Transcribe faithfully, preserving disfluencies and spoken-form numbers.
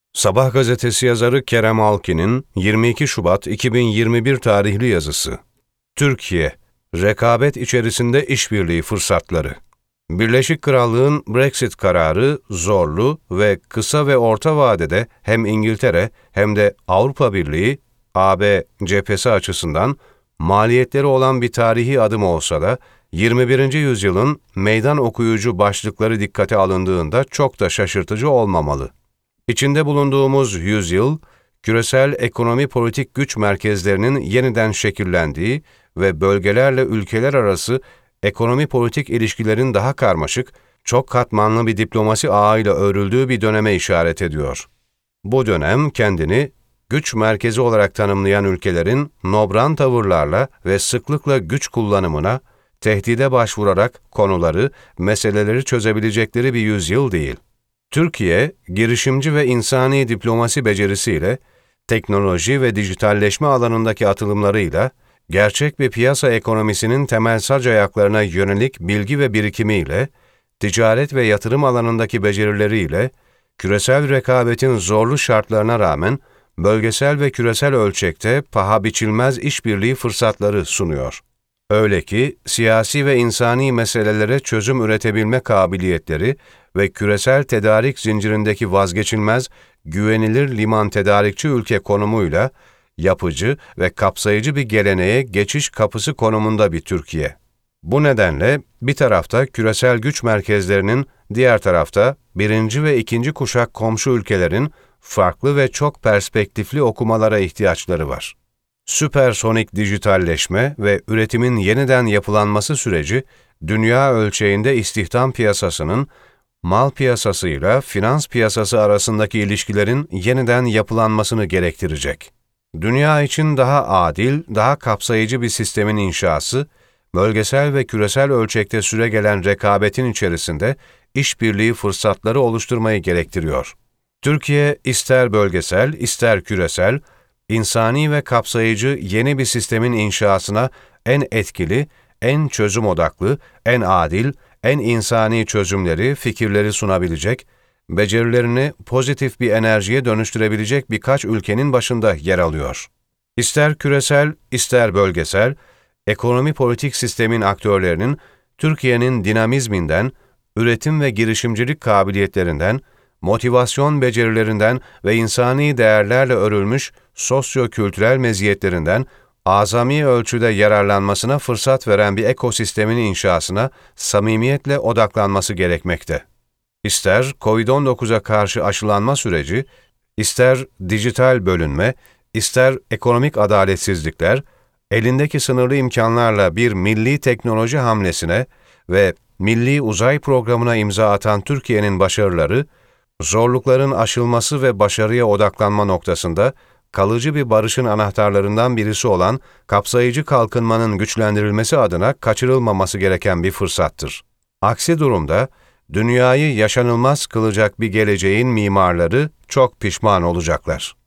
Sabah gazetesi yazarı Kerem Alkin'in yirmi iki Şubat iki bin yirmi bir tarihli yazısı. Türkiye, rekabet içerisinde işbirliği fırsatları. Birleşik Krallık'ın Brexit kararı zorlu ve kısa ve orta vadede hem İngiltere hem de Avrupa Birliği, A B cephesi açısından maliyetleri olan bir tarihi adım olsa da, yirmi birinci yüzyılın meydan okuyucu başlıkları dikkate alındığında çok da şaşırtıcı olmamalı. İçinde bulunduğumuz yüzyıl, küresel ekonomi politik güç merkezlerinin yeniden şekillendiği ve bölgelerle ülkeler arası ekonomi politik ilişkilerin daha karmaşık, çok katmanlı bir diplomasi ağıyla örüldüğü bir döneme işaret ediyor. Bu dönem kendini güç merkezi olarak tanımlayan ülkelerin nobran tavırlarla ve sıklıkla güç kullanımına, tehdide başvurarak konuları, meseleleri çözebilecekleri bir yüzyıl değil. Türkiye, girişimci ve insani diplomasi becerisiyle, teknoloji ve dijitalleşme alanındaki atılımlarıyla, gerçek bir piyasa ekonomisinin temel sac ayaklarına yönelik bilgi ve birikimiyle, ticaret ve yatırım alanındaki becerileriyle, küresel rekabetin zorlu şartlarına rağmen, bölgesel ve küresel ölçekte paha biçilmez işbirliği fırsatları sunuyor. Öyle ki, siyasi ve insani meselelere çözüm üretebilme kabiliyetleri ve küresel tedarik zincirindeki vazgeçilmez, güvenilir liman tedarikçi ülke konumuyla, yapıcı ve kapsayıcı bir geleneğe geçiş kapısı konumunda bir Türkiye. Bu nedenle bir tarafta küresel güç merkezlerinin, diğer tarafta birinci ve ikinci kuşak komşu ülkelerin farklı ve çok perspektifli okumalara ihtiyaçları var. Süpersonik dijitalleşme ve üretimin yeniden yapılanması süreci, dünya ölçeğinde istihdam piyasasının, mal piyasasıyla finans piyasası arasındaki ilişkilerin yeniden yapılanmasını gerektirecek. Dünya için daha adil, daha kapsayıcı bir sistemin inşası, bölgesel ve küresel ölçekte süregelen rekabetin içerisinde işbirliği fırsatları oluşturmayı gerektiriyor. Türkiye, ister bölgesel, ister küresel, insani ve kapsayıcı yeni bir sistemin inşasına en etkili, en çözüm odaklı, en adil, en insani çözümleri, fikirleri sunabilecek, becerilerini pozitif bir enerjiye dönüştürebilecek birkaç ülkenin başında yer alıyor. İster küresel, ister bölgesel, ekonomi politik sistemin aktörlerinin Türkiye'nin dinamizminden, üretim ve girişimcilik kabiliyetlerinden, motivasyon becerilerinden ve insani değerlerle örülmüş sosyo-kültürel meziyetlerinden azami ölçüde yararlanmasına fırsat veren bir ekosistemin inşasına samimiyetle odaklanması gerekmekte. İster kovid on dokuza karşı aşılanma süreci, ister dijital bölünme, ister ekonomik adaletsizlikler, elindeki sınırlı imkanlarla bir milli teknoloji hamlesine ve milli uzay programına imza atan Türkiye'nin başarıları, zorlukların aşılması ve başarıya odaklanma noktasında kalıcı bir barışın anahtarlarından birisi olan kapsayıcı kalkınmanın güçlendirilmesi adına kaçırılmaması gereken bir fırsattır. Aksi durumda, dünyayı yaşanılmaz kılacak bir geleceğin mimarları çok pişman olacaklar.